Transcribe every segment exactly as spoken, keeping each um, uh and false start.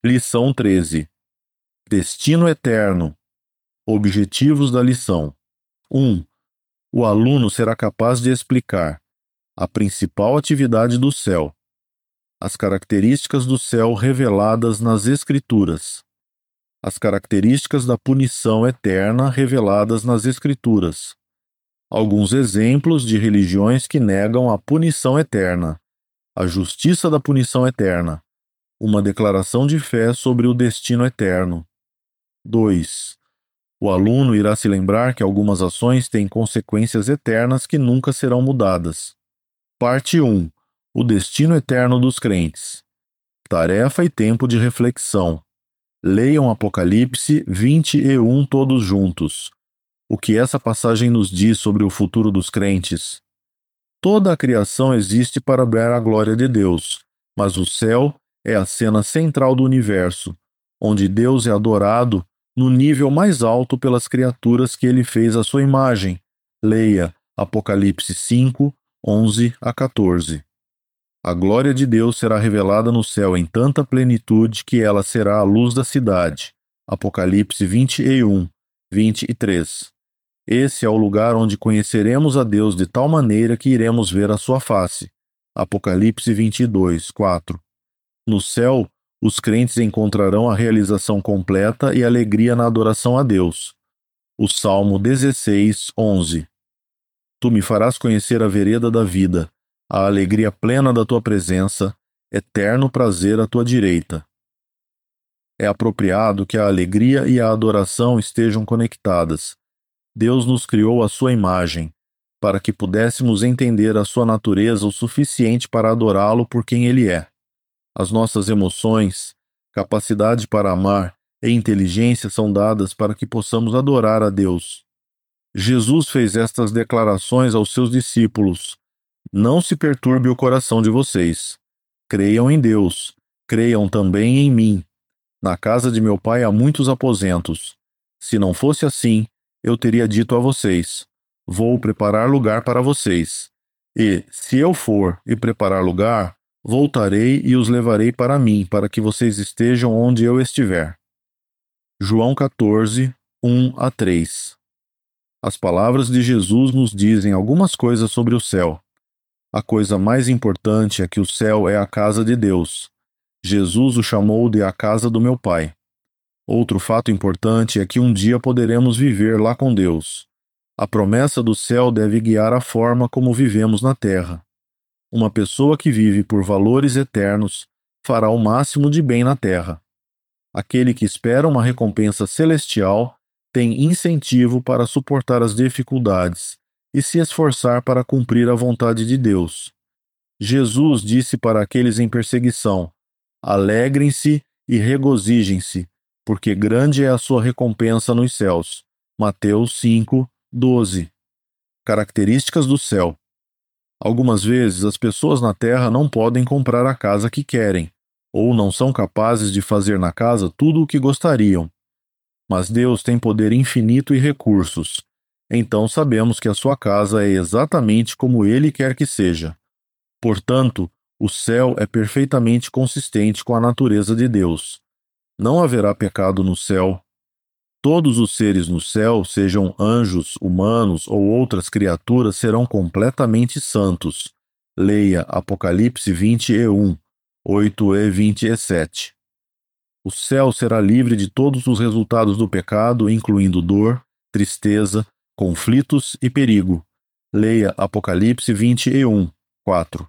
Lição treze. Destino eterno. Objetivos da lição. um. O aluno será capaz de explicar a principal atividade do céu, as características do céu reveladas nas Escrituras, as características da punição eterna reveladas nas Escrituras, alguns exemplos de religiões que negam a punição eterna, a justiça da punição eterna, uma declaração de fé sobre o destino eterno. dois. O aluno irá se lembrar que algumas ações têm consequências eternas que nunca serão mudadas. Parte um. O destino eterno dos crentes. Tarefa e tempo de reflexão. Leiam Apocalipse vinte e um todos juntos. O que essa passagem nos diz sobre o futuro dos crentes? Toda a criação existe para ver a glória de Deus, mas o céu é a cena central do universo, onde Deus é adorado no nível mais alto pelas criaturas que ele fez à sua imagem. Leia Apocalipse cinco, onze a quatorze. A glória de Deus será revelada no céu em tanta plenitude que ela será a luz da cidade. Apocalipse vinte e um, vinte e três. Esse é o lugar onde conheceremos a Deus de tal maneira que iremos ver a sua face. Apocalipse vinte e dois, quatro. No céu, os crentes encontrarão a realização completa e alegria na adoração a Deus. O Salmo dezesseis, onze. Tu me farás conhecer a vereda da vida, a alegria plena da tua presença, eterno prazer à tua direita. É apropriado que a alegria e a adoração estejam conectadas. Deus nos criou à sua imagem, para que pudéssemos entender a sua natureza o suficiente para adorá-lo por quem ele é. As nossas emoções, capacidade para amar e inteligência são dadas para que possamos adorar a Deus. Jesus fez estas declarações aos seus discípulos: Não se perturbe o coração de vocês. Creiam em Deus, creiam também em mim. Na casa de meu pai há muitos aposentos. Se não fosse assim, eu teria dito a vocês: Vou preparar lugar para vocês. E, se eu for e preparar lugar, voltarei e os levarei para mim, para que vocês estejam onde eu estiver. João quatorze, um a três. As palavras de Jesus nos dizem algumas coisas sobre o céu. A coisa mais importante é que o céu é a casa de Deus. Jesus o chamou de a casa do meu Pai. Outro fato importante é que um dia poderemos viver lá com Deus. A promessa do céu deve guiar a forma como vivemos na terra. Uma pessoa que vive por valores eternos fará o máximo de bem na terra. Aquele que espera uma recompensa celestial tem incentivo para suportar as dificuldades e se esforçar para cumprir a vontade de Deus. Jesus disse para aqueles em perseguição: Alegrem-se e regozijem-se, porque grande é a sua recompensa nos céus. Mateus cinco, doze. Características do céu. Algumas vezes as pessoas na terra não podem comprar a casa que querem, ou não são capazes de fazer na casa tudo o que gostariam. Mas Deus tem poder infinito e recursos. Então sabemos que a sua casa é exatamente como Ele quer que seja. Portanto, o céu é perfeitamente consistente com a natureza de Deus. Não haverá pecado no céu. Todos os seres no céu, sejam anjos, humanos ou outras criaturas, serão completamente santos. Leia Apocalipse vinte e um, oito e vinte e sete. O céu será livre de todos os resultados do pecado, incluindo dor, tristeza, conflitos e perigo. Leia Apocalipse vinte e um, quatro.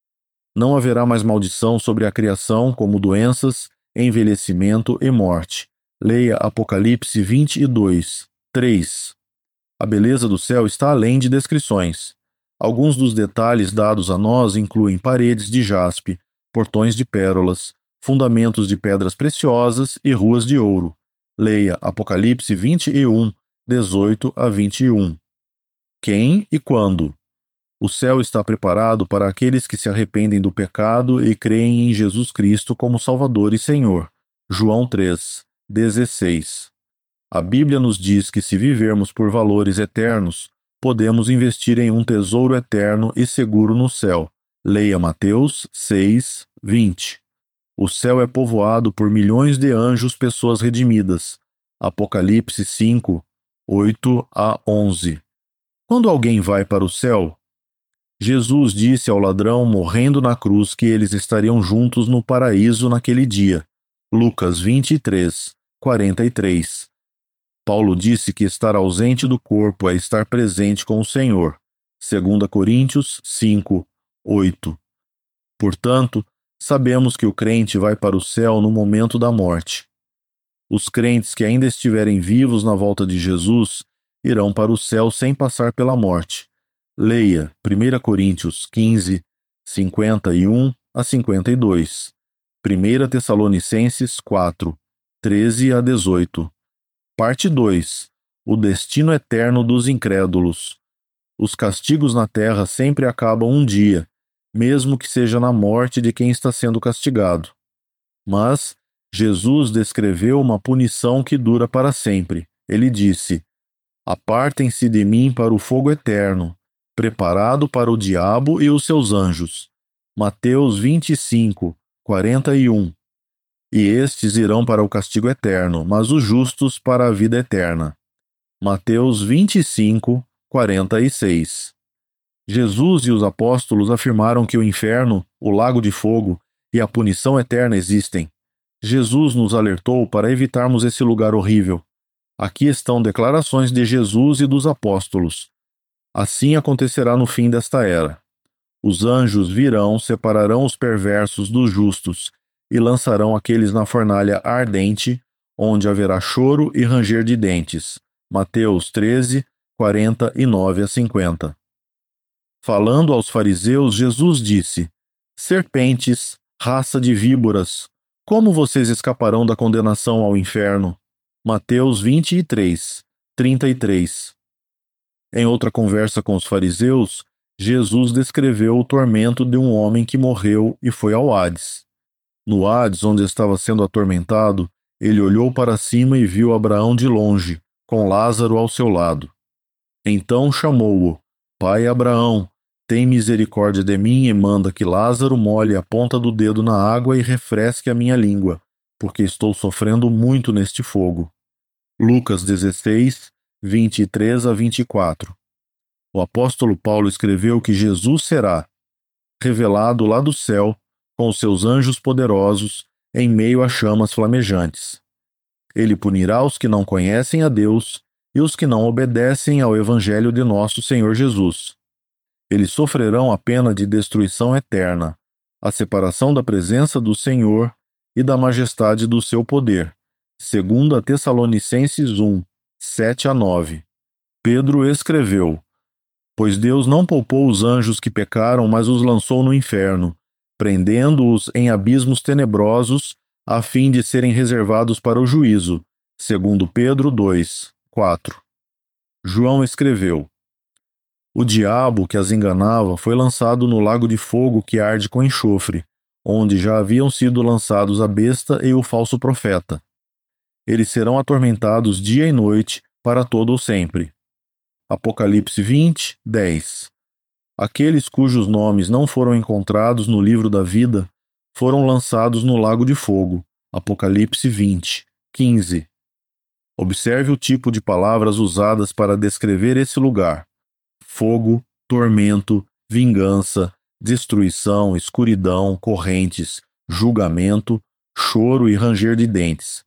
Não haverá mais maldição sobre a criação, como doenças, envelhecimento e morte. Leia Apocalipse vinte e dois, três. A beleza do céu está além de descrições. Alguns dos detalhes dados a nós incluem paredes de jaspe, portões de pérolas, fundamentos de pedras preciosas e ruas de ouro. Leia Apocalipse vinte e um, dezoito a vinte e um. Quem e quando? O céu está preparado para aqueles que se arrependem do pecado e creem em Jesus Cristo como Salvador e Senhor. João três, dezesseis. A Bíblia nos diz que se vivermos por valores eternos, podemos investir em um tesouro eterno e seguro no céu. Leia Mateus seis, vinte. O céu é povoado por milhões de anjos, pessoas redimidas. Apocalipse cinco, oito a onze. Quando alguém vai para o céu, Jesus disse ao ladrão morrendo na cruz que eles estariam juntos no paraíso naquele dia. Lucas vinte e três, quarenta e três. Paulo disse que estar ausente do corpo é estar presente com o Senhor. dois Coríntios cinco, oito. Portanto, sabemos que o crente vai para o céu no momento da morte. Os crentes que ainda estiverem vivos na volta de Jesus irão para o céu sem passar pela morte. Leia primeira Coríntios quinze, cinquenta e um a cinquenta e dois. primeira Tessalonicenses quatro, treze a dezoito. Parte dois. O destino eterno dos incrédulos. Os castigos na terra sempre acabam um dia, mesmo que seja na morte de quem está sendo castigado. Mas Jesus descreveu uma punição que dura para sempre. Ele disse: "Apartem-se de mim para o fogo eterno, preparado para o diabo e os seus anjos." Mateus vinte e cinco, quarenta e um. E estes irão para o castigo eterno, mas os justos para a vida eterna. Mateus vinte e cinco, quarenta e seis. Jesus e os apóstolos afirmaram que o inferno, o lago de fogo e a punição eterna existem. Jesus nos alertou para evitarmos esse lugar horrível. Aqui estão declarações de Jesus e dos apóstolos. Assim acontecerá no fim desta era. Os anjos virão, separarão os perversos dos justos e lançarão aqueles na fornalha ardente, onde haverá choro e ranger de dentes. Mateus treze, quarenta e nove a cinquenta. Falando aos fariseus, Jesus disse: "Serpentes, raça de víboras, como vocês escaparão da condenação ao inferno?" Mateus vinte e três, trinta e três. Em outra conversa com os fariseus, Jesus descreveu o tormento de um homem que morreu e foi ao Hades. No Hades, onde estava sendo atormentado, ele olhou para cima e viu Abraão de longe, com Lázaro ao seu lado. Então chamou-o: "Pai Abraão, tem misericórdia de mim e manda que Lázaro molhe a ponta do dedo na água e refresque a minha língua, porque estou sofrendo muito neste fogo." Lucas dezesseis, vinte e três a vinte e quatro. O apóstolo Paulo escreveu que Jesus será revelado lá do céu com os seus anjos poderosos em meio a chamas flamejantes. Ele punirá os que não conhecem a Deus e os que não obedecem ao evangelho de nosso Senhor Jesus. Eles sofrerão a pena de destruição eterna, a separação da presença do Senhor e da majestade do seu poder. Segunda Tessalonicenses um, sete a nove. Pedro escreveu: "Pois Deus não poupou os anjos que pecaram, mas os lançou no inferno, prendendo-os em abismos tenebrosos, a fim de serem reservados para o juízo." Segundo Pedro dois, quatro. João escreveu: "O diabo que as enganava foi lançado no lago de fogo que arde com enxofre, onde já haviam sido lançados a besta e o falso profeta. Eles serão atormentados dia e noite para todo o sempre." Apocalipse vinte, dez. Aqueles cujos nomes não foram encontrados no livro da vida foram lançados no lago de fogo. Apocalipse vinte, quinze. Observe o tipo de palavras usadas para descrever esse lugar: fogo, tormento, vingança, destruição, escuridão, correntes, julgamento, choro e ranger de dentes.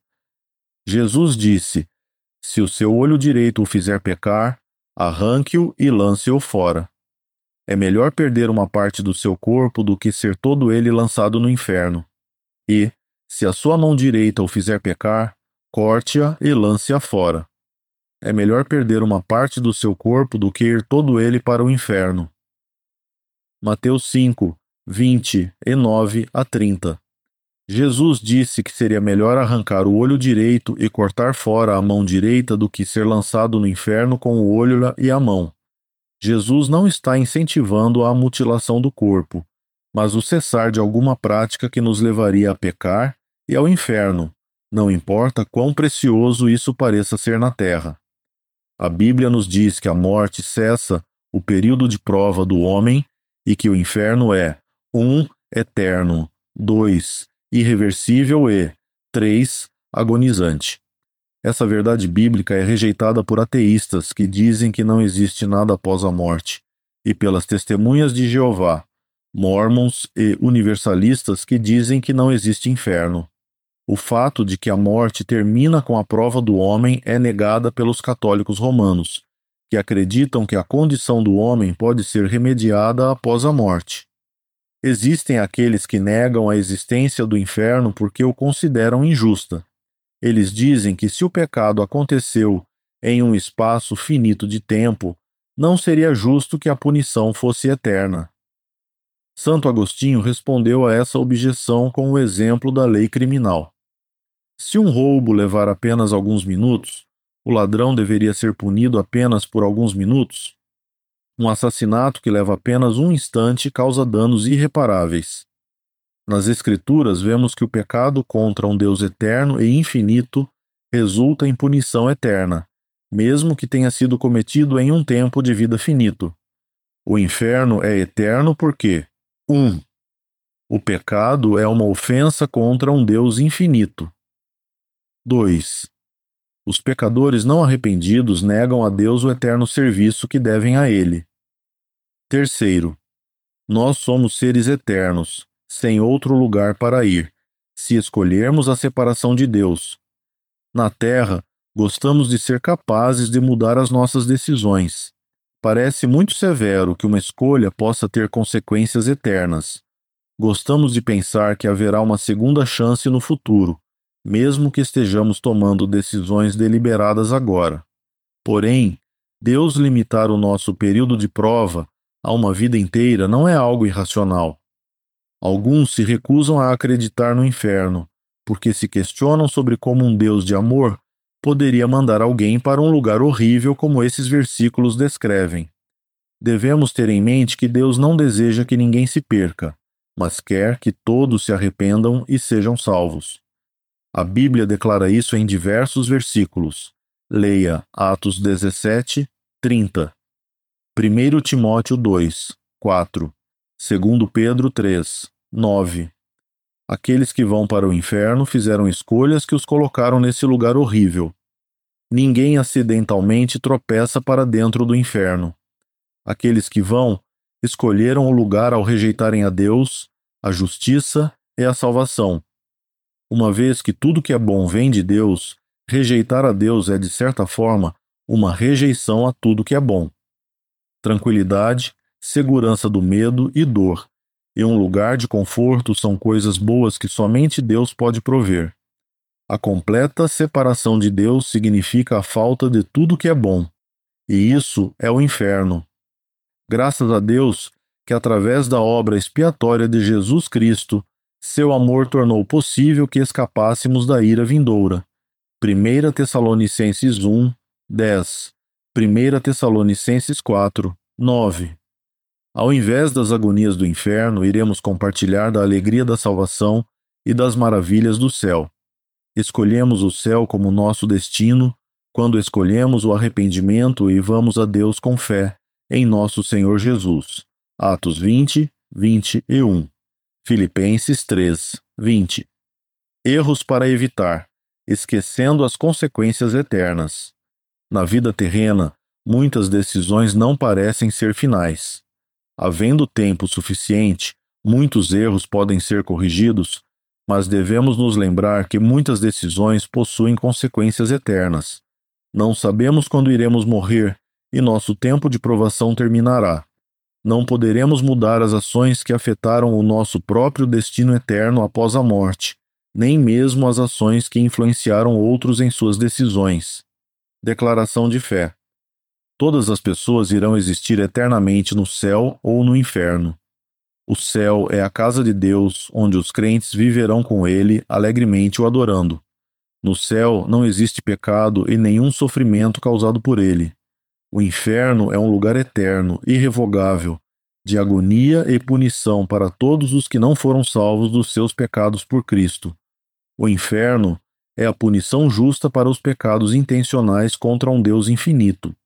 Jesus disse: "Se o seu olho direito o fizer pecar, arranque-o e lance-o fora. É melhor perder uma parte do seu corpo do que ser todo ele lançado no inferno. E, se a sua mão direita o fizer pecar, corte-a e lance-a fora. É melhor perder uma parte do seu corpo do que ir todo ele para o inferno." Mateus cinco, vinte e nove a trinta. Jesus disse que seria melhor arrancar o olho direito e cortar fora a mão direita do que ser lançado no inferno com o olho e a mão. Jesus não está incentivando a mutilação do corpo, mas o cessar de alguma prática que nos levaria a pecar e ao inferno, não importa quão precioso isso pareça ser na terra. A Bíblia nos diz que a morte cessa o período de prova do homem e que o inferno é um eterno, dois irreversível e três agonizante. Essa verdade bíblica é rejeitada por ateístas que dizem que não existe nada após a morte, e pelas testemunhas de Jeová, mórmons e universalistas que dizem que não existe inferno. O fato de que a morte termina com a prova do homem é negada pelos católicos romanos, que acreditam que a condição do homem pode ser remediada após a morte. Existem aqueles que negam a existência do inferno porque o consideram injusta. Eles dizem que se o pecado aconteceu em um espaço finito de tempo, não seria justo que a punição fosse eterna. Santo Agostinho respondeu a essa objeção com o exemplo da lei criminal. Se um roubo levar apenas alguns minutos, o ladrão deveria ser punido apenas por alguns minutos? Um assassinato que leva apenas um instante causa danos irreparáveis. Nas Escrituras, vemos que o pecado contra um Deus eterno e infinito resulta em punição eterna, mesmo que tenha sido cometido em um tempo de vida finito. O inferno é eterno porque um. O pecado é uma ofensa contra um Deus infinito. dois. Os pecadores não arrependidos negam a Deus o eterno serviço que devem a Ele. Terceiro. Nós somos seres eternos, sem outro lugar para ir, se escolhermos a separação de Deus. Na Terra, gostamos de ser capazes de mudar as nossas decisões. Parece muito severo que uma escolha possa ter consequências eternas. Gostamos de pensar que haverá uma segunda chance no futuro, mesmo que estejamos tomando decisões deliberadas agora. Porém, Deus limitar o nosso período de prova a uma vida inteira não é algo irracional. Alguns se recusam a acreditar no inferno, porque se questionam sobre como um Deus de amor poderia mandar alguém para um lugar horrível como esses versículos descrevem. Devemos ter em mente que Deus não deseja que ninguém se perca, mas quer que todos se arrependam e sejam salvos. A Bíblia declara isso em diversos versículos. Leia Atos dezessete, trinta. primeiro Timóteo dois, quatro. segundo Pedro três, nove. Aqueles que vão para o inferno fizeram escolhas que os colocaram nesse lugar horrível. Ninguém acidentalmente tropeça para dentro do inferno. Aqueles que vão escolheram o lugar ao rejeitarem a Deus, a justiça e a salvação. Uma vez que tudo que é bom vem de Deus, rejeitar a Deus é, de certa forma, uma rejeição a tudo que é bom. Tranquilidade, segurança do medo e dor, e um lugar de conforto são coisas boas que somente Deus pode prover. A completa separação de Deus significa a falta de tudo que é bom, e isso é o inferno. Graças a Deus que, através da obra expiatória de Jesus Cristo, seu amor tornou possível que escapássemos da ira vindoura. primeira Tessalonicenses um, dez. primeira Tessalonicenses quatro, nove. Ao invés das agonias do inferno, iremos compartilhar da alegria da salvação e das maravilhas do céu. Escolhemos o céu como nosso destino quando escolhemos o arrependimento e vamos a Deus com fé em nosso Senhor Jesus. Atos vinte, vinte e um. Filipenses três, vinte. Erros para evitar, esquecendo as consequências eternas. Na vida terrena, muitas decisões não parecem ser finais. Havendo tempo suficiente, muitos erros podem ser corrigidos, mas devemos nos lembrar que muitas decisões possuem consequências eternas. Não sabemos quando iremos morrer e nosso tempo de provação terminará. Não poderemos mudar as ações que afetaram o nosso próprio destino eterno após a morte, nem mesmo as ações que influenciaram outros em suas decisões. Declaração de fé. Todas as pessoas irão existir eternamente no céu ou no inferno. O céu é a casa de Deus, onde os crentes viverão com Ele, alegremente o adorando. No céu não existe pecado e nenhum sofrimento causado por Ele. O inferno é um lugar eterno, irrevogável, de agonia e punição para todos os que não foram salvos dos seus pecados por Cristo. O inferno é a punição justa para os pecados intencionais contra um Deus infinito.